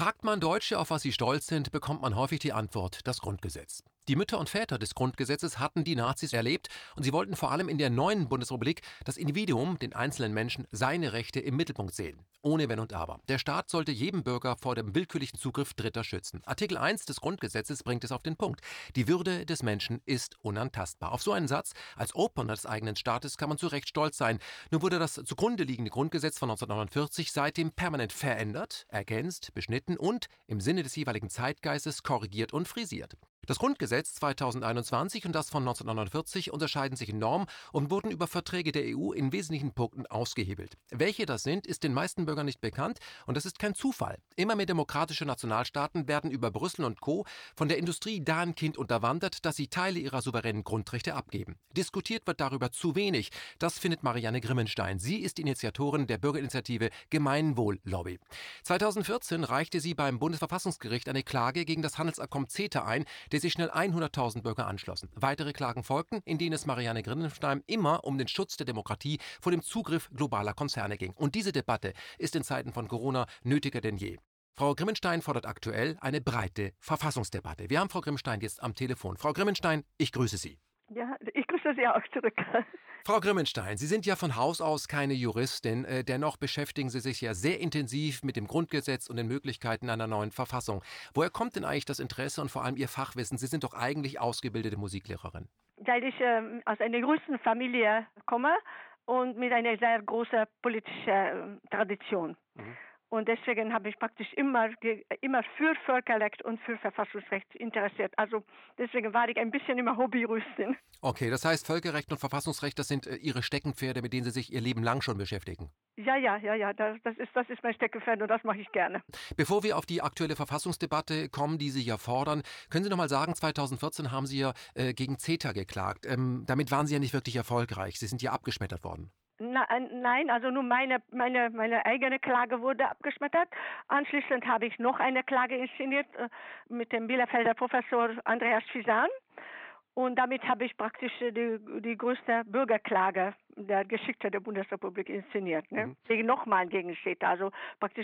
Fragt man Deutsche, auf was sie stolz sind, bekommt man häufig die Antwort: das Grundgesetz. Die Mütter und Väter des Grundgesetzes hatten die Nazis erlebt und sie wollten vor allem in der neuen Bundesrepublik das Individuum, den einzelnen Menschen, seine Rechte im Mittelpunkt sehen. Ohne Wenn und Aber. Der Staat sollte jeden Bürger vor dem willkürlichen Zugriff Dritter schützen. Artikel 1 des Grundgesetzes bringt es auf den Punkt. Die Würde des Menschen ist unantastbar. Auf so einen Satz als Urheber des eigenen Staates kann man zu Recht stolz sein. Nun wurde das zugrunde liegende Grundgesetz von 1949 seitdem permanent verändert, ergänzt, beschnitten und im Sinne des jeweiligen Zeitgeistes korrigiert und frisiert. Das Grundgesetz 2021 und das von 1949 unterscheiden sich enorm und wurden über Verträge der EU in wesentlichen Punkten ausgehebelt. Welche das sind, ist den meisten Bürgern nicht bekannt und das ist kein Zufall. Immer mehr demokratische Nationalstaaten werden über Brüssel und Co. von der Industrie dahingehend unterwandert, dass sie Teile ihrer souveränen Grundrechte abgeben. Diskutiert wird darüber zu wenig. Das findet Marianne Grimmenstein. Sie ist die Initiatorin der Bürgerinitiative Gemeinwohl-Lobby. 2014 reichte sie beim Bundesverfassungsgericht eine Klage gegen das Handelsabkommen CETA ein, der sich schnell 100.000 Bürger anschlossen. Weitere Klagen folgten, in denen es Marianne Grimmenstein immer um den Schutz der Demokratie vor dem Zugriff globaler Konzerne ging. Und diese Debatte ist in Zeiten von Corona nötiger denn je. Frau Grimmenstein fordert aktuell eine breite Verfassungsdebatte. Wir haben Frau Grimmenstein jetzt am Telefon. Frau Grimmenstein, ich grüße Sie. Ja, ich grüße Sie auch zurück. Frau Grimmenstein, Sie sind ja von Haus aus keine Juristin, dennoch beschäftigen Sie sich ja sehr intensiv mit dem Grundgesetz und den Möglichkeiten einer neuen Verfassung. Woher kommt denn eigentlich das Interesse und vor allem Ihr Fachwissen? Sie sind doch eigentlich ausgebildete Musiklehrerin. Weil ich aus einer größten Familie komme und mit einer sehr großen politischen Tradition. Und deswegen habe ich praktisch immer für Völkerrecht und für Verfassungsrecht interessiert. Also deswegen war ich ein bisschen immer Hobbyjuristin. Okay, das heißt Völkerrecht und Verfassungsrecht, das sind Ihre Steckenpferde, mit denen Sie sich Ihr Leben lang schon beschäftigen. Ja, das ist mein Steckenpferd und das mache ich gerne. Bevor wir auf die aktuelle Verfassungsdebatte kommen, die Sie ja fordern, können Sie noch mal sagen, 2014 haben Sie ja gegen CETA geklagt. Damit waren Sie ja nicht wirklich erfolgreich. Sie sind ja abgeschmettert worden. Nein, also nur meine eigene Klage wurde abgeschmettert. Anschließend habe ich noch eine Klage inszeniert mit dem Bielefelder Professor Andreas Fisan. Und damit habe ich praktisch die größte Bürgerklage der Geschichte der Bundesrepublik inszeniert. Nochmal gegen CETA. Also praktisch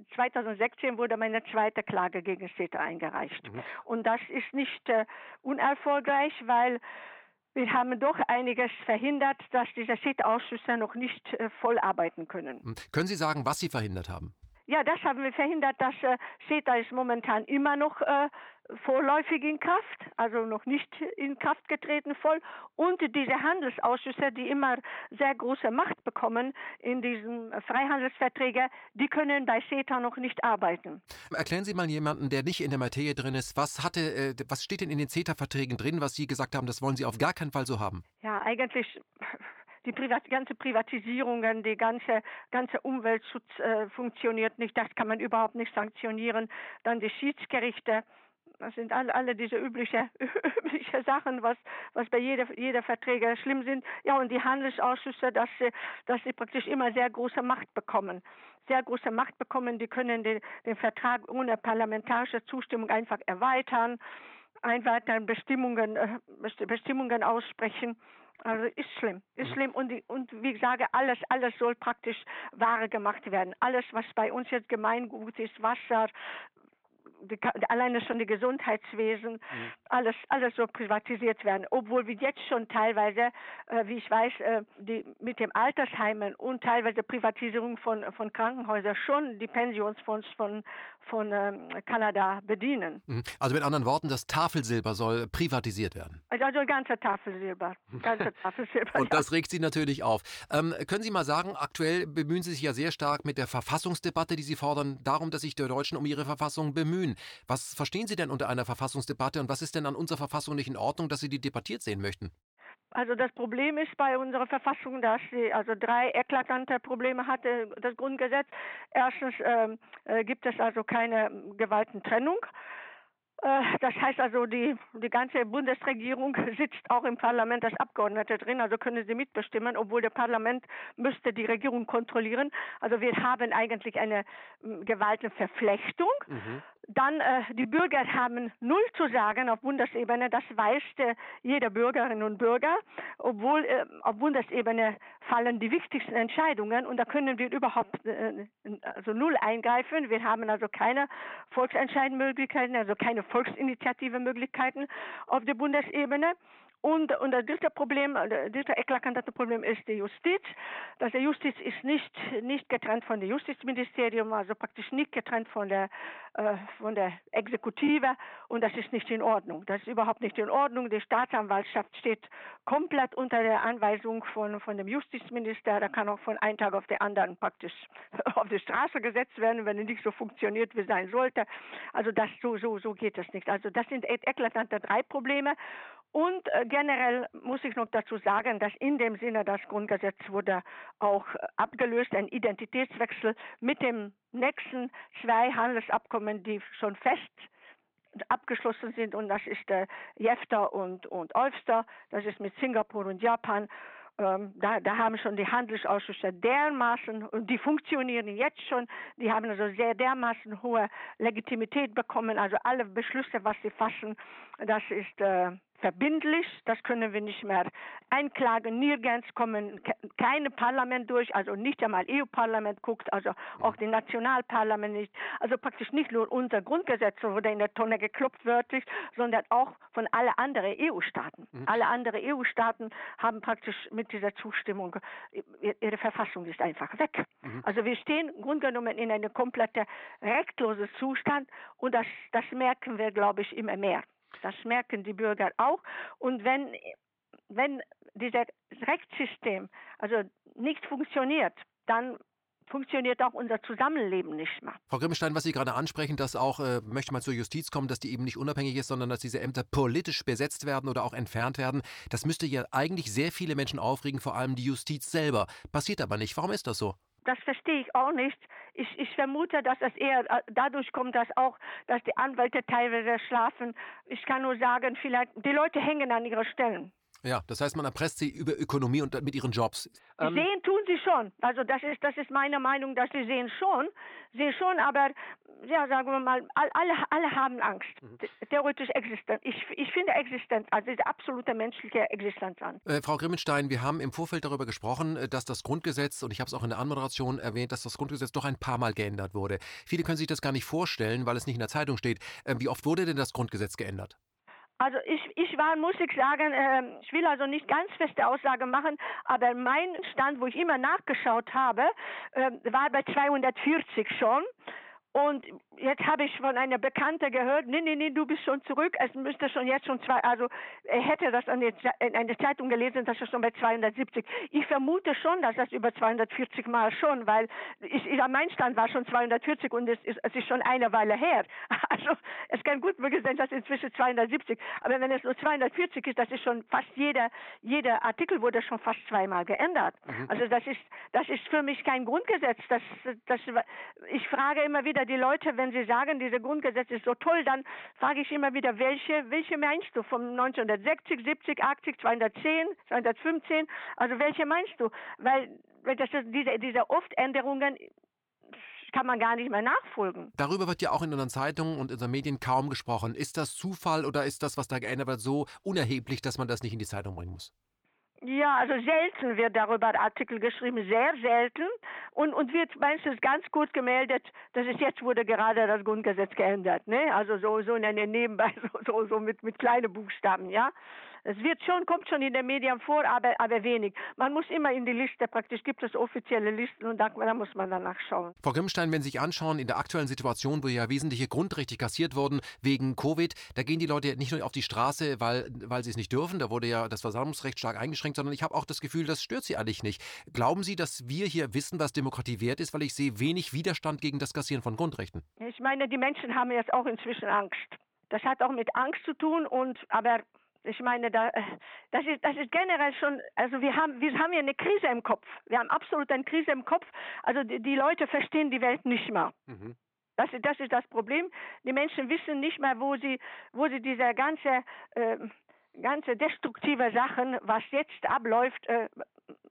2016 wurde meine zweite Klage gegen CETA eingereicht. Und das ist nicht unerfolgreich, weil wir haben doch einiges verhindert, dass diese CETA-Ausschüsse noch nicht voll arbeiten können. Können Sie sagen, was Sie verhindert haben? Ja, das haben wir verhindert, dass CETA ist momentan immer noch vorläufig in Kraft, also noch nicht in Kraft getreten voll. Und diese Handelsausschüsse, die immer sehr große Macht bekommen in diesen Freihandelsverträgen, die können bei CETA noch nicht arbeiten. Erklären Sie mal jemanden, der nicht in der Materie drin ist, was steht denn in den CETA-Verträgen drin, was Sie gesagt haben, das wollen Sie auf gar keinen Fall so haben? Ja, eigentlich die ganze Privatisierungen, die ganze Umweltschutz funktioniert nicht, das kann man überhaupt nicht sanktionieren. Dann die Schiedsgerichte, das sind alle diese übliche Sachen, was bei jeder Verträge schlimm sind. Ja, und die Handelsausschüsse, dass sie praktisch immer sehr große Macht bekommen. Sehr große Macht bekommen, die können den Vertrag ohne parlamentarische Zustimmung einfach erweitern Bestimmungen aussprechen. Also ist schlimm. Und wie ich sage, alles soll praktisch wahre gemacht werden. Alles, was bei uns jetzt Gemeingut ist, Wasser, alleine schon die Gesundheitswesen, alles soll privatisiert werden. Obwohl wir jetzt schon teilweise, wie ich weiß, die mit dem Altersheimen und teilweise Privatisierung von Krankenhäusern schon die Pensionsfonds von Kanada bedienen. Also mit anderen Worten, das Tafelsilber soll privatisiert werden. Also ganze Tafelsilber. Und das regt Sie natürlich auf. Können Sie mal sagen, aktuell bemühen Sie sich ja sehr stark mit der Verfassungsdebatte, die Sie fordern, darum, dass sich die Deutschen um ihre Verfassung bemühen. Was verstehen Sie denn unter einer Verfassungsdebatte und was ist denn an unserer Verfassung nicht in Ordnung, dass Sie die debattiert sehen möchten? Also das Problem ist bei unserer Verfassung, dass sie also 3 eklatante Probleme hatte, das Grundgesetz. Erstens gibt es also keine Gewaltentrennung. Das heißt also, die ganze Bundesregierung sitzt auch im Parlament als Abgeordnete drin, also können sie mitbestimmen, obwohl der Parlament müsste die Regierung kontrollieren. Also wir haben eigentlich eine Gewaltenverflechtung. Dann, die Bürger haben null zu sagen auf Bundesebene, das weiß jeder Bürgerin und Bürger, obwohl auf Bundesebene fallen die wichtigsten Entscheidungen und da können wir überhaupt also null eingreifen. Wir haben also keine Volksentscheidmöglichkeiten, also keine Volksinitiative-Möglichkeiten auf der Bundesebene. Und das dritte eklatante Problem ist die Justiz. Dass die Justiz ist nicht getrennt von dem Justizministerium, also praktisch nicht getrennt von der Exekutive und das ist nicht in Ordnung. Das ist überhaupt nicht in Ordnung. Die Staatsanwaltschaft steht komplett unter der Anweisung von dem Justizminister. Da kann auch von einem Tag auf den anderen praktisch auf die Straße gesetzt werden, wenn es nicht so funktioniert, wie es sein sollte. Also so geht das nicht. Also das sind eklatante 3 Probleme. Und generell muss ich noch dazu sagen, dass in dem Sinne das Grundgesetz wurde auch abgelöst, ein Identitätswechsel mit dem nächsten 2 Handelsabkommen, die schon fest abgeschlossen sind und das ist JEFTA und OLFSTA, das ist mit Singapur und Japan. Da haben schon die Handelsausschüsse dermaßen, und die funktionieren jetzt schon, die haben also sehr dermaßen hohe Legitimität bekommen, also alle Beschlüsse, was sie fassen, das ist verbindlich, das können wir nicht mehr einklagen, nirgends kommen keine Parlament durch, also nicht einmal EU-Parlament guckt, also auch die Nationalparlament nicht, also praktisch nicht nur unser Grundgesetz wurde in der Tonne geklopft wörtlich, sondern auch von allen anderen EU-Staaten. Alle anderen EU-Staaten haben praktisch mit dieser Zustimmung, ihre Verfassung ist einfach weg. Also wir stehen im Grunde genommen in einem kompletten rechtlosen Zustand und das merken wir, glaube ich, immer mehr. Das merken die Bürger auch. Und wenn dieses Rechtssystem also nicht funktioniert, dann funktioniert auch unser Zusammenleben nicht mehr. Frau Grimmelstein, was Sie gerade ansprechen, dass auch, möchte mal zur Justiz kommen, dass die eben nicht unabhängig ist, sondern dass diese Ämter politisch besetzt werden oder auch entfernt werden, das müsste ja eigentlich sehr viele Menschen aufregen, vor allem die Justiz selber. Passiert aber nicht. Warum ist das so? Das verstehe ich auch nicht. Ich vermute, dass es eher dadurch kommt, dass die Anwälte teilweise schlafen. Ich kann nur sagen, vielleicht, die Leute hängen an ihren Stellen. Ja, das heißt, man erpresst sie über Ökonomie und mit ihren Jobs. Sehen tun sie schon. Also das ist meine Meinung, dass sie sehen schon, aber ja, sagen wir mal, alle haben Angst. Theoretisch existent. Ich finde Existenz, also diese absolute menschliche Existenz an. Frau Grimmelstein, wir haben im Vorfeld darüber gesprochen, dass das Grundgesetz, und ich habe es auch in der Anmoderation erwähnt, dass das Grundgesetz doch ein paar Mal geändert wurde. Viele können sich das gar nicht vorstellen, weil es nicht in der Zeitung steht. Wie oft wurde denn das Grundgesetz geändert? Also muss ich sagen, ich will also nicht ganz feste Aussage machen, aber mein Stand, wo ich immer nachgeschaut habe, war bei 240 schon. Und jetzt habe ich von einer Bekannten gehört, nee, du bist schon zurück, es müsste schon jetzt schon er hätte das in einer Zeitung gelesen, dass es schon bei 270. Ich vermute schon, dass das über 240 Mal schon, weil mein Stand war schon 240 und es ist schon eine Weile her. Also es kann gut möglich sein, dass inzwischen 270, aber wenn es nur 240 ist, das ist schon fast jeder Artikel wurde schon fast 2-mal geändert. Also das ist für mich kein Grundgesetz. Ich frage immer wieder die Leute, wenn sie sagen, dieses Grundgesetz ist so toll, dann frage ich immer wieder, welche meinst du? Von 1960, 70, 80, 210, 215? Also welche meinst du? Weil das ist diese Oftänderungen kann man gar nicht mehr nachfolgen. Darüber wird ja auch in unseren Zeitungen und in unseren Medien kaum gesprochen. Ist das Zufall oder ist das, was da geändert wird, so unerheblich, dass man das nicht in die Zeitung bringen muss? Ja, also selten wird darüber Artikel geschrieben, sehr selten. Und wird meistens ganz gut gemeldet, dass es jetzt wurde gerade das Grundgesetz geändert. Ne? Also so in einer Nebenbei, so mit kleinen Buchstaben, ja. Es kommt schon in den Medien vor, aber wenig. Man muss immer in die Liste, praktisch gibt es offizielle Listen und da muss man danach schauen. Frau Grimmelstein, wenn Sie sich anschauen, in der aktuellen Situation, wo ja wesentliche Grundrechte kassiert wurden wegen Covid, da gehen die Leute nicht nur auf die Straße, weil sie es nicht dürfen, da wurde ja das Versammlungsrecht stark eingeschränkt, sondern ich habe auch das Gefühl, das stört Sie eigentlich nicht. Glauben Sie, dass wir hier wissen, was Demokratie wert ist, weil ich sehe wenig Widerstand gegen das Kassieren von Grundrechten? Ich meine, die Menschen haben jetzt auch inzwischen Angst. Das hat auch mit Angst zu tun, aber ich meine, das ist generell schon, also wir haben hier eine Krise im Kopf. Wir haben absolut eine Krise im Kopf. Also die Leute verstehen die Welt nicht mehr. Das ist das Problem. Die Menschen wissen nicht mehr, wo sie diese ganze destruktive Sachen, was jetzt abläuft,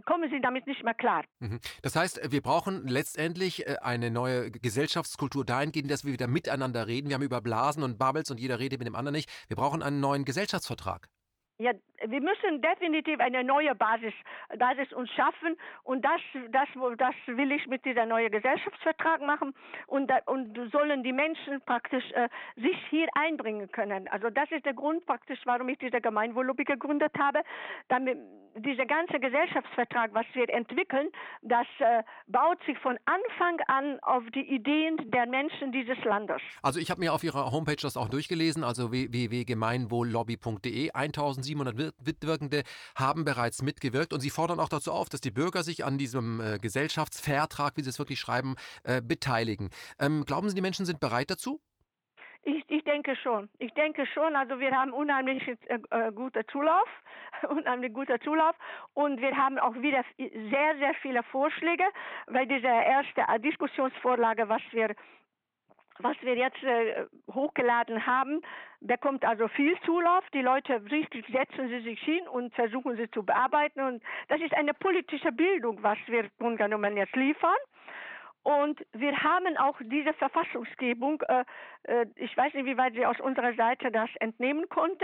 kommen sie damit nicht mehr klar. Das heißt, wir brauchen letztendlich eine neue Gesellschaftskultur dahingehend, dass wir wieder miteinander reden. Wir haben über Blasen und Bubbles und jeder redet mit dem anderen nicht. Wir brauchen einen neuen Gesellschaftsvertrag. Ja, wir müssen definitiv eine neue Basis uns schaffen und das will ich mit dieser neuen Gesellschaftsvertrag machen und sollen die Menschen praktisch sich hier einbringen können. Also das ist der Grund praktisch, warum ich diese Gemeinwohllobby gegründet habe. Damit dieser ganze Gesellschaftsvertrag, was wir entwickeln, das baut sich von Anfang an auf die Ideen der Menschen dieses Landes. Also ich habe mir auf Ihrer Homepage das auch durchgelesen, also www.gemeinwohllobby.de. 1700 Mitwirkende haben bereits mitgewirkt und Sie fordern auch dazu auf, dass die Bürger sich an diesem Gesellschaftsvertrag, wie Sie es wirklich schreiben, beteiligen. Glauben Sie, die Menschen sind bereit dazu? Ich denke schon. Also wir haben unheimlich guter Zulauf und wir haben auch wieder sehr, sehr viele Vorschläge, weil diese erste Diskussionsvorlage, was wir jetzt hochgeladen haben, bekommt also viel Zulauf. Die Leute richtig setzen sie sich hin und versuchen sie zu bearbeiten. Und das ist eine politische Bildung, was wir im Grunde genommen jetzt liefern. Und wir haben auch diese Verfassungsgebung, ich weiß nicht, wie weit Sie aus unserer Seite das entnehmen konnten.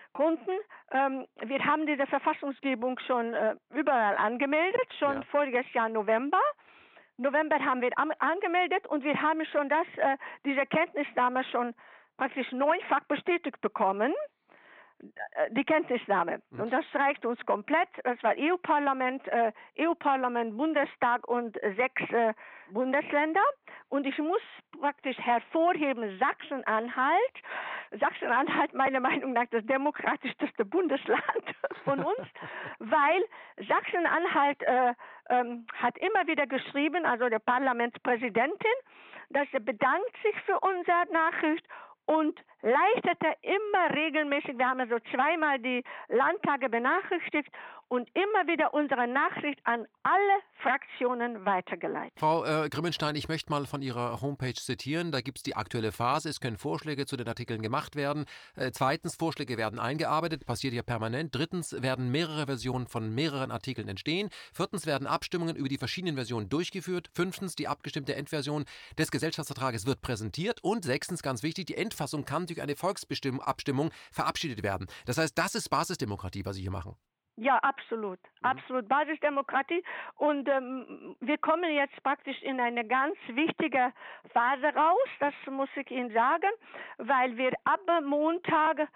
Wir haben diese Verfassungsgebung schon überall angemeldet, schon voriges Jahr November. November haben wir angemeldet und wir haben schon diese Kenntnisnahme schon praktisch 9-fach bestätigt bekommen. Die Kenntnisnahme. Und das reicht uns komplett. Das war EU-Parlament, Bundestag und 6 Bundesländer. Und ich muss praktisch hervorheben, Sachsen-Anhalt. Sachsen-Anhalt, meiner Meinung nach, das demokratischste Bundesland von uns, weil Sachsen-Anhalt hat immer wieder geschrieben, also der Parlamentspräsidentin, dass er bedankt sich für unsere Nachricht und leistete immer regelmäßig, wir haben also 2-mal die Landtage benachrichtigt und immer wieder unsere Nachricht an alle Fraktionen weitergeleitet. Frau Grimmenstein, ich möchte mal von Ihrer Homepage zitieren. Da gibt es die aktuelle Phase. Es können Vorschläge zu den Artikeln gemacht werden. 2. Vorschläge werden eingearbeitet, passiert ja permanent. 3. werden mehrere Versionen von mehreren Artikeln entstehen. 4. werden Abstimmungen über die verschiedenen Versionen durchgeführt. 5. die abgestimmte Endversion des Gesellschaftsvertrages wird präsentiert. Und 6. ganz wichtig, die Endfassung kann durch eine Volksabstimmung verabschiedet werden. Das heißt, das ist Basisdemokratie, was Sie hier machen. Ja, absolut. Absolut Basisdemokratie. Und wir kommen jetzt praktisch in eine ganz wichtige Phase raus, das muss ich Ihnen sagen, weil wir ab Montag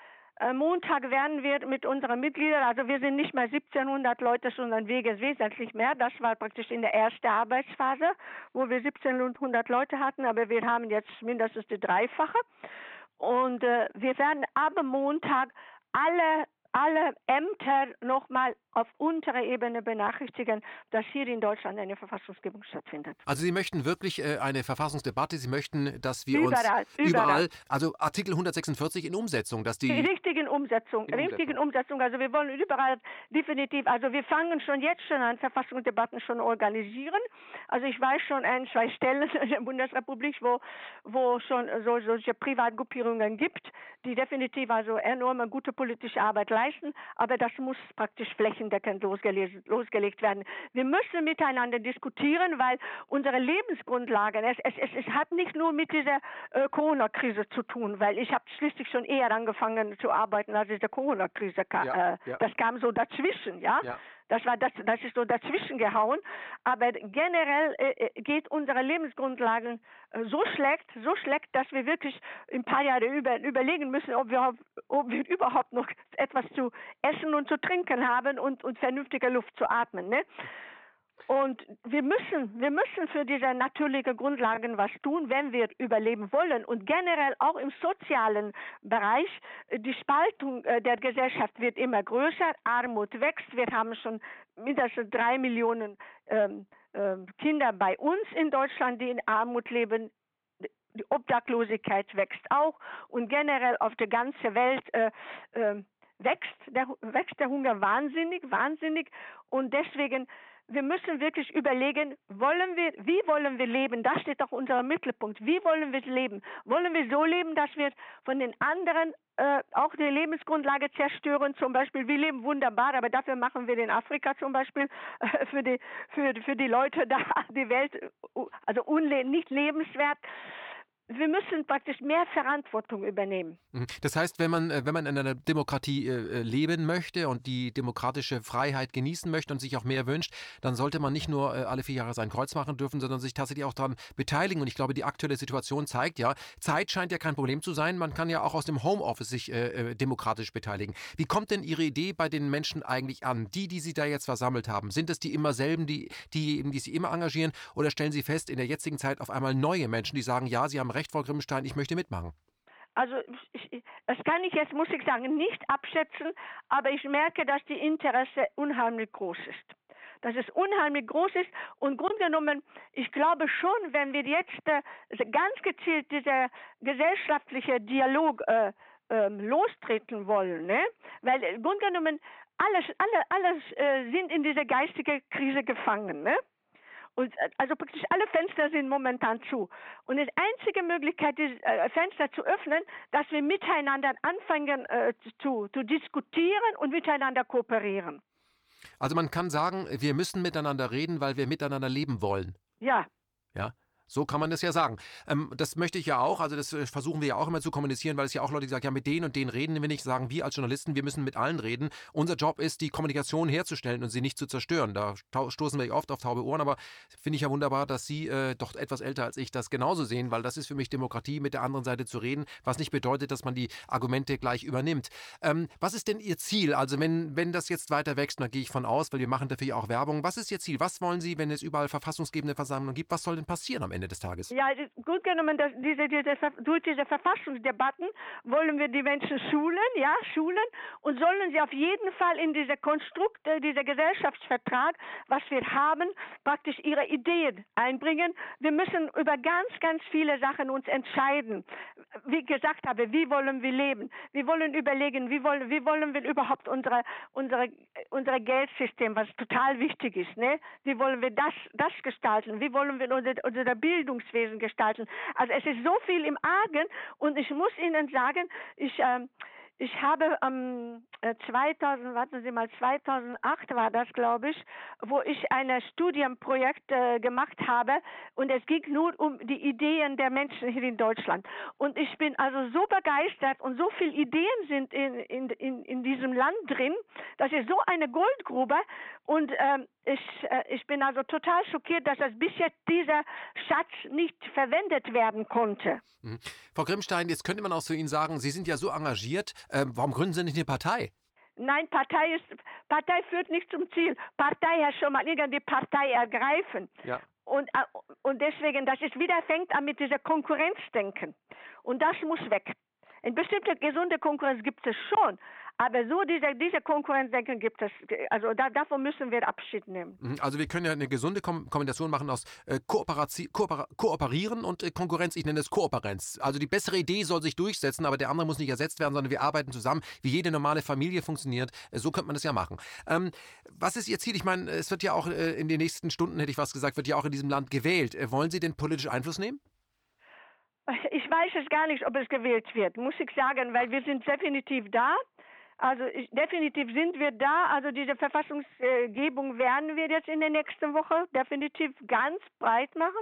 werden wir mit unseren Mitgliedern, also wir sind nicht mehr 1700 Leute, sondern wesentlich mehr. Das war praktisch in der ersten Arbeitsphase, wo wir 1700 Leute hatten, aber wir haben jetzt mindestens die 3-fache. Und wir werden ab Montag alle Ämter nochmal auf unterer Ebene benachrichtigen, dass hier in Deutschland eine Verfassungsgebung stattfindet. Also Sie möchten wirklich eine Verfassungsdebatte, Sie möchten, dass wir überall, also Artikel 146 in Umsetzung, dass die richtigen Umsetzung. Also wir wollen überall definitiv, also wir fangen jetzt schon an, Verfassungsdebatten schon organisieren. Also ich weiß schon 1-2 Stellen in der Bundesrepublik, wo schon solche Privatgruppierungen gibt, die definitiv also enorme gute politische Arbeit leisten, aber das muss praktisch flächendeckend losgelegt werden. Wir müssen miteinander diskutieren, weil unsere Lebensgrundlagen, es hat nicht nur mit dieser Corona-Krise zu tun, weil ich habe schließlich schon eher angefangen zu arbeiten, als diese Corona-Krise kam. Das kam so dazwischen, ja. Das ist so dazwischen gehauen. Aber generell geht unsere Lebensgrundlagen so schlecht, dass wir wirklich ein paar Jahre überlegen müssen, ob wir überhaupt noch etwas zu essen und zu trinken haben und vernünftige Luft zu atmen. Ne? Und wir müssen für diese natürlichen Grundlagen was tun, wenn wir überleben wollen. Und generell auch im sozialen Bereich, die Spaltung der Gesellschaft wird immer größer, Armut wächst. Wir haben schon mindestens 3 Millionen Kinder bei uns in Deutschland, die in Armut leben. Die Obdachlosigkeit wächst auch. Und generell auf der ganzen Welt wächst der Hunger wahnsinnig. Und deswegen wir müssen wirklich überlegen, wie wollen wir leben? Das steht doch unser Mittelpunkt. Wie wollen wir leben? Wollen wir so leben, dass wir von den anderen auch die Lebensgrundlage zerstören? Zum Beispiel, wir leben wunderbar, aber dafür machen wir in Afrika zum Beispiel für die Leute da die Welt also nicht lebenswert. Wir müssen praktisch mehr Verantwortung übernehmen. Das heißt, wenn man in einer Demokratie leben möchte und die demokratische Freiheit genießen möchte und sich auch mehr wünscht, dann sollte man nicht nur alle 4 Jahre sein Kreuz machen dürfen, sondern sich tatsächlich auch daran beteiligen. Und ich glaube, die aktuelle Situation zeigt ja, Zeit scheint ja kein Problem zu sein. Man kann ja auch aus dem Homeoffice sich demokratisch beteiligen. Wie kommt denn Ihre Idee bei den Menschen eigentlich an? Die Sie da jetzt versammelt haben, sind es die immer selben, die Sie immer engagieren? Oder stellen Sie fest, in der jetzigen Zeit auf einmal neue Menschen, die sagen, ja, Sie haben recht, Frau Grimstein, ich möchte mitmachen? Also das kann ich jetzt, muss ich sagen, nicht abschätzen, aber ich merke, dass die Interesse unheimlich groß ist. Dass es unheimlich groß ist und im Grunde genommen, ich glaube schon, wenn wir jetzt ganz gezielt dieser gesellschaftliche Dialog lostreten wollen, ne? Weil im Grunde genommen alles sind in dieser geistigen Krise gefangen, ne? Und also praktisch alle Fenster sind momentan zu. Und die einzige Möglichkeit, die Fenster zu öffnen, dass wir miteinander anfangen zu diskutieren und miteinander kooperieren. Also man kann sagen, wir müssen miteinander reden, weil wir miteinander leben wollen. Ja. Ja. So kann man das ja sagen. Das möchte ich ja auch, also das versuchen wir ja auch immer zu kommunizieren, weil es ja auch Leute, die sagen, ja, mit denen und denen reden wir nicht, sagen wir als Journalisten, wir müssen mit allen reden. Unser Job ist, die Kommunikation herzustellen und sie nicht zu zerstören. Da stoßen wir oft auf taube Ohren, aber finde ich ja wunderbar, dass Sie, doch etwas älter als ich, das genauso sehen, weil das ist für mich Demokratie, mit der anderen Seite zu reden, was nicht bedeutet, dass man die Argumente gleich übernimmt. Was ist denn Ihr Ziel? Also wenn das jetzt weiter wächst, da gehe ich von aus, weil wir machen dafür ja auch Werbung. Was ist Ihr Ziel? Was wollen Sie, wenn es überall verfassungsgebende Versammlungen gibt? Was soll denn passieren am Ende des Tages? Ja, gut genommen, durch diese Verfassungsdebatten wollen wir die Menschen schulen und sollen sie auf jeden Fall in diese Konstrukte, dieser Gesellschaftsvertrag, was wir haben, praktisch ihre Ideen einbringen. Wir müssen über ganz, ganz viele Sachen uns entscheiden. Wie gesagt habe, wie wollen wir leben? Wir wollen überlegen, wie wollen wir überhaupt unser Geldsystem, was total wichtig ist, ne? Wie wollen wir das gestalten? Wie wollen wir unser Bildungswesen gestalten? Also es ist so viel im Argen und ich muss Ihnen sagen, ich habe 2008 war das, glaube ich, wo ich ein Studienprojekt gemacht habe und es ging nur um die Ideen der Menschen hier in Deutschland. Und ich bin also so begeistert und so viele Ideen sind in diesem Land drin, das ist so eine Goldgrube und ich bin also total schockiert, dass bis jetzt dieser Schatz nicht verwendet werden konnte. Frau Grimstein, jetzt könnte man auch zu Ihnen sagen, Sie sind ja so engagiert, warum gründen Sie nicht eine Partei? Nein, Partei führt nicht zum Ziel. Partei heißt schon mal irgendwie Partei ergreifen. Ja. Und deswegen, fängt an mit dieser Konkurrenzdenken. Und das muss weg. Eine bestimmte gesunde Konkurrenz gibt es schon, aber so diese Konkurrenzdenken gibt es, also davon müssen wir Abschied nehmen. Also wir können ja eine gesunde Kombination machen aus Kooperieren und Konkurrenz, ich nenne es Kooperenz. Also die bessere Idee soll sich durchsetzen, aber der andere muss nicht ersetzt werden, sondern wir arbeiten zusammen, wie jede normale Familie funktioniert. So könnte man das ja machen. Was ist Ihr Ziel? Ich meine, es wird ja auch in den nächsten Stunden, hätte ich was gesagt, wird ja auch in diesem Land gewählt. Wollen Sie denn politisch Einfluss nehmen? Ich weiß es gar nicht, ob es gewählt wird, muss ich sagen, weil wir sind definitiv da. Also definitiv sind wir da. Also diese Verfassungsgebung werden wir jetzt in der nächsten Woche definitiv ganz breit machen.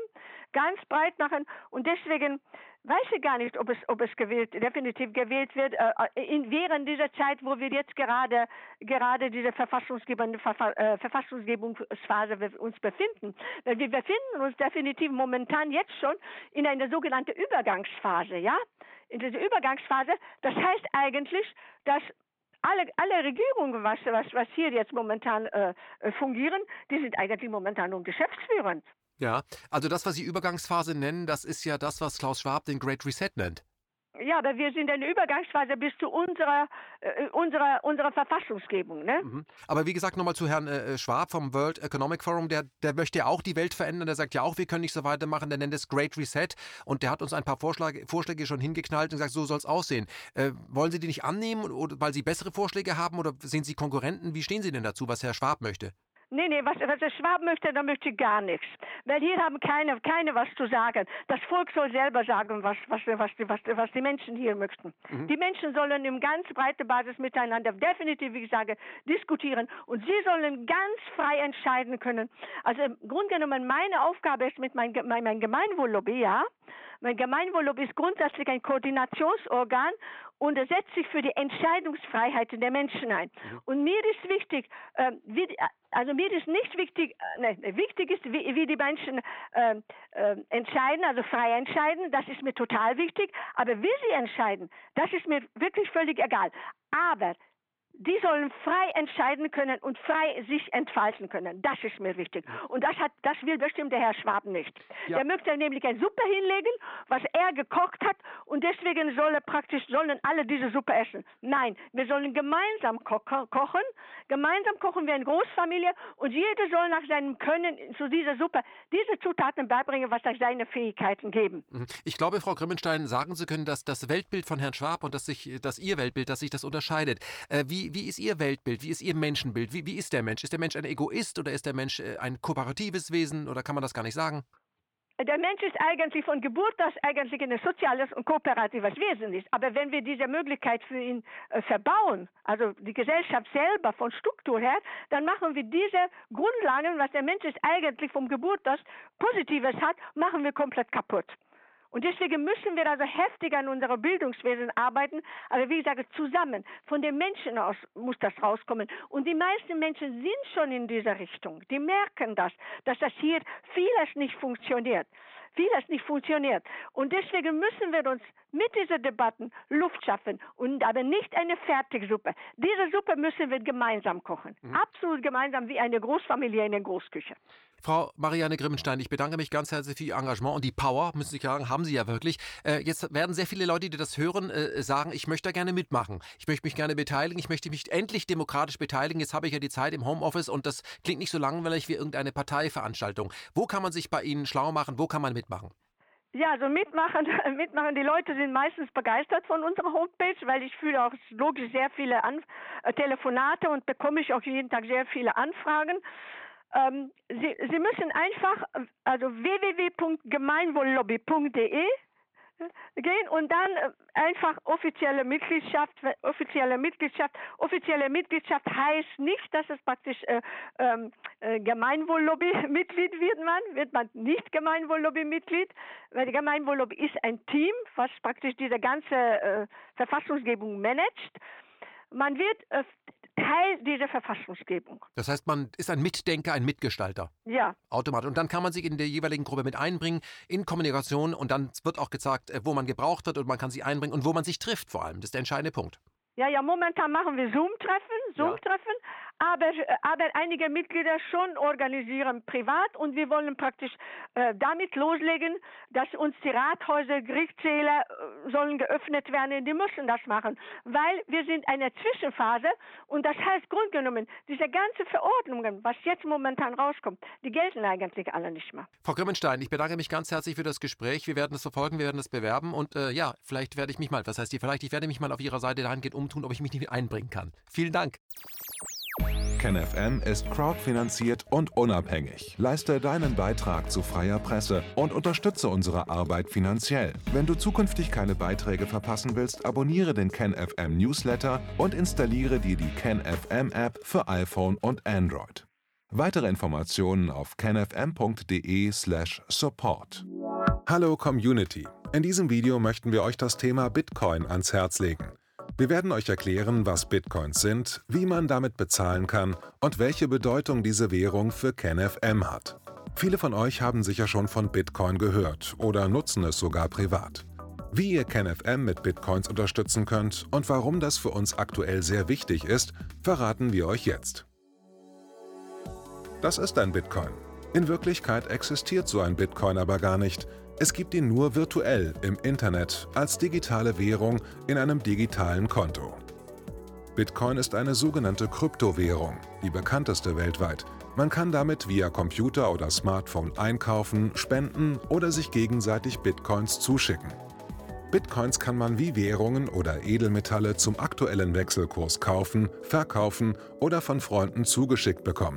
Und deswegen weiß ich gar nicht, ob es definitiv gewählt wird. Während dieser Zeit, wo wir jetzt gerade diese Verfassungsgebungsphase uns befinden. Weil wir befinden uns definitiv momentan jetzt schon in einer sogenannten Übergangsphase, ja? In dieser Übergangsphase, das heißt eigentlich, dass alle Regierungen, was hier jetzt momentan fungieren, die sind eigentlich momentan nur geschäftsführend. Ja, also das, was Sie Übergangsphase nennen, das ist ja das, was Klaus Schwab den Great Reset nennt. Ja, aber wir sind in der Übergangsphase bis zu unserer Verfassungsgebung, ne? Aber wie gesagt, nochmal zu Herrn Schwab vom World Economic Forum, der möchte ja auch die Welt verändern, der sagt ja auch, wir können nicht so weitermachen, der nennt es Great Reset und der hat uns ein paar Vorschläge schon hingeknallt und gesagt, so soll es aussehen. Wollen Sie die nicht annehmen, oder weil Sie bessere Vorschläge haben oder sind Sie Konkurrenten? Wie stehen Sie denn dazu, was Herr Schwab möchte? Nee, was der Schwab möchte, da möchte ich gar nichts. Weil hier haben keine was zu sagen. Das Volk soll selber sagen, was die Menschen hier möchten. Die Menschen sollen im ganz breite Basis miteinander definitiv, wie ich sage, diskutieren. Und sie sollen ganz frei entscheiden können. Also im Grunde genommen, meine Aufgabe ist mit meinem Gemeinwohllobby, ja. Mein Gemeinwohllobby ist grundsätzlich ein Koordinationsorgan und er setzt sich für die Entscheidungsfreiheit der Menschen ein. Und mir ist wichtig, mir ist nicht wichtig, wichtig ist, wie die Menschen entscheiden, also frei entscheiden, das ist mir total wichtig, aber wie sie entscheiden, das ist mir wirklich völlig egal. Aber die sollen frei entscheiden können und frei sich entfalten können. Das ist mir wichtig. Und das will bestimmt der Herr Schwab nicht. Ja. Der möchte nämlich eine Suppe hinlegen, was er gekocht hat, und deswegen sollen alle diese Suppe essen. Nein, wir sollen gemeinsam kochen. Gemeinsam kochen wir in Großfamilie und jeder soll nach seinem Können zu dieser Suppe diese Zutaten beibringen, was euch seine Fähigkeiten geben. Ich glaube, Frau Grimmenstein, sagen zu können, dass das Weltbild von Herrn Schwab und dass Ihr Weltbild, dass sich das unterscheidet. Wie ist Ihr Weltbild? Wie ist Ihr Menschenbild? Wie ist der Mensch? Ist der Mensch ein Egoist oder ist der Mensch ein kooperatives Wesen oder kann man das gar nicht sagen? Der Mensch ist eigentlich von Geburt aus eigentlich ein soziales und kooperatives Wesen ist. Aber wenn wir diese Möglichkeit für ihn verbauen, also die Gesellschaft selber von Struktur her, dann machen wir diese Grundlagen, was der Mensch ist eigentlich von Geburt aus Positives hat, machen wir komplett kaputt. Und deswegen müssen wir also heftig an unserem Bildungswesen arbeiten, aber wie gesagt, zusammen. Von den Menschen aus muss das rauskommen. Und die meisten Menschen sind schon in dieser Richtung. Die merken dass das hier vieles nicht funktioniert. Und deswegen müssen wir uns mit diesen Debatten Luft schaffen und aber nicht eine Fertigsuppe. Diese Suppe müssen wir gemeinsam kochen. Absolut gemeinsam wie eine Großfamilie in der Großküche. Frau Marianne Grimmenstein, ich bedanke mich ganz herzlich für Ihr Engagement und die Power, müssen Sie sagen, haben Sie ja wirklich. Jetzt werden sehr viele Leute, die das hören, sagen, ich möchte da gerne mitmachen. Ich möchte mich gerne beteiligen, ich möchte mich endlich demokratisch beteiligen. Jetzt habe ich ja die Zeit im Homeoffice und das klingt nicht so langweilig wie irgendeine Parteiveranstaltung. Wo kann man sich bei Ihnen schlau machen? Wo kann man mitmachen? Ja, also mitmachen. Die Leute sind meistens begeistert von unserer Homepage, weil ich fühle auch logisch sehr viele Telefonate und bekomme ich auch jeden Tag sehr viele Anfragen. Sie müssen einfach, also www.gemeinwohllobby.de gehen und dann einfach offizielle Mitgliedschaft. Offizielle Mitgliedschaft heißt nicht, dass es praktisch Gemeinwohllobby-Mitglied wird man nicht Gemeinwohllobby-Mitglied, weil die Gemeinwohllobby ist ein Team, was praktisch diese ganze Verfassungsgebung managt. Man wird Teil dieser Verfassungsgebung. Das heißt, man ist ein Mitdenker, ein Mitgestalter. Ja. Automatisch. Und dann kann man sich in der jeweiligen Gruppe mit einbringen, in Kommunikation und dann wird auch gesagt, wo man gebraucht wird und man kann sich einbringen und wo man sich trifft vor allem. Das ist der entscheidende Punkt. Ja, momentan machen wir Zoom-Treffen, aber einige Mitglieder schon organisieren privat und wir wollen praktisch damit loslegen, dass uns die Rathäuser, Gerichtssäle sollen geöffnet werden. Die müssen das machen, weil wir sind eine Zwischenphase und das heißt grundgenommen, diese ganzen Verordnungen, was jetzt momentan rauskommt, die gelten eigentlich alle nicht mehr. Frau Grimmenstein, ich bedanke mich ganz herzlich für das Gespräch. Wir werden es verfolgen, wir werden es bewerben und vielleicht werde ich mich mal, ich werde mich mal auf Ihrer Seite dahingehend umtun, ob ich mich nicht einbringen kann. Vielen Dank. KenFM ist crowdfinanziert und unabhängig. Leiste deinen Beitrag zu freier Presse und unterstütze unsere Arbeit finanziell. Wenn du zukünftig keine Beiträge verpassen willst, abonniere den KenFM Newsletter und installiere dir die KenFM App für iPhone und Android. Weitere Informationen auf kenfm.de/support. Hallo Community! In diesem Video möchten wir euch das Thema Bitcoin ans Herz legen. Wir werden euch erklären, was Bitcoins sind, wie man damit bezahlen kann und welche Bedeutung diese Währung für KenFM hat. Viele von euch haben sicher schon von Bitcoin gehört oder nutzen es sogar privat. Wie ihr KenFM mit Bitcoins unterstützen könnt und warum das für uns aktuell sehr wichtig ist, verraten wir euch jetzt. Das ist ein Bitcoin. In Wirklichkeit existiert so ein Bitcoin aber gar nicht. Es gibt ihn nur virtuell im Internet als digitale Währung in einem digitalen Konto. Bitcoin ist eine sogenannte Kryptowährung, die bekannteste weltweit. Man kann damit via Computer oder Smartphone einkaufen, spenden oder sich gegenseitig Bitcoins zuschicken. Bitcoins kann man wie Währungen oder Edelmetalle zum aktuellen Wechselkurs kaufen, verkaufen oder von Freunden zugeschickt bekommen.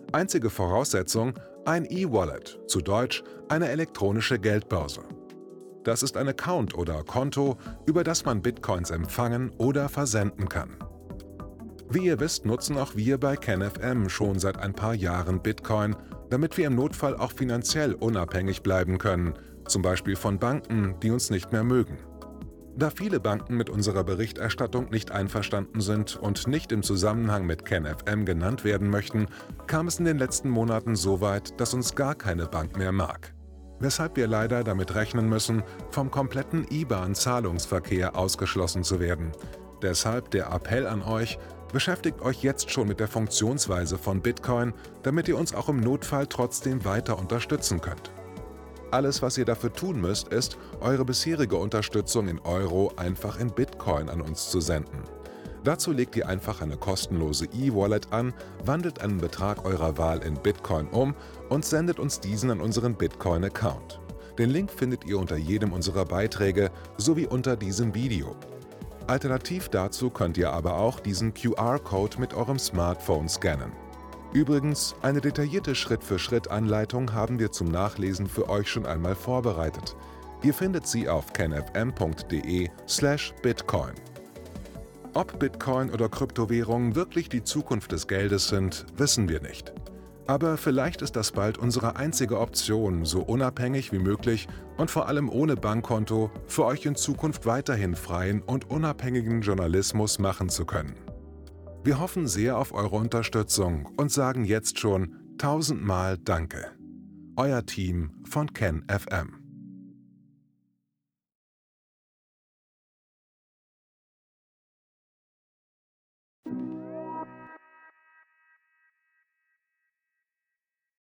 Einzige Voraussetzung: ein E-Wallet, zu Deutsch eine elektronische Geldbörse. Das ist ein Account oder Konto, über das man Bitcoins empfangen oder versenden kann. Wie ihr wisst, nutzen auch wir bei KenFM schon seit ein paar Jahren Bitcoin, damit wir im Notfall auch finanziell unabhängig bleiben können, zum Beispiel von Banken, die uns nicht mehr mögen. Da viele Banken mit unserer Berichterstattung nicht einverstanden sind und nicht im Zusammenhang mit KenFM genannt werden möchten, kam es in den letzten Monaten so weit, dass uns gar keine Bank mehr mag. Weshalb wir leider damit rechnen müssen, vom kompletten IBAN-Zahlungsverkehr ausgeschlossen zu werden. Deshalb der Appell an euch: Beschäftigt euch jetzt schon mit der Funktionsweise von Bitcoin, damit ihr uns auch im Notfall trotzdem weiter unterstützen könnt. Alles, was ihr dafür tun müsst, ist, eure bisherige Unterstützung in Euro einfach in Bitcoin an uns zu senden. Dazu legt ihr einfach eine kostenlose E-Wallet an, wandelt einen Betrag eurer Wahl in Bitcoin um und sendet uns diesen an unseren Bitcoin-Account. Den Link findet ihr unter jedem unserer Beiträge sowie unter diesem Video. Alternativ dazu könnt ihr aber auch diesen QR-Code mit eurem Smartphone scannen. Übrigens, eine detaillierte Schritt-für-Schritt-Anleitung haben wir zum Nachlesen für euch schon einmal vorbereitet. Ihr findet sie auf kenfm.de/bitcoin. Ob Bitcoin oder Kryptowährungen wirklich die Zukunft des Geldes sind, wissen wir nicht. Aber vielleicht ist das bald unsere einzige Option, so unabhängig wie möglich und vor allem ohne Bankkonto für euch in Zukunft weiterhin freien und unabhängigen Journalismus machen zu können. Wir hoffen sehr auf eure Unterstützung und sagen jetzt schon 1000-mal Danke. Euer Team von KenFM.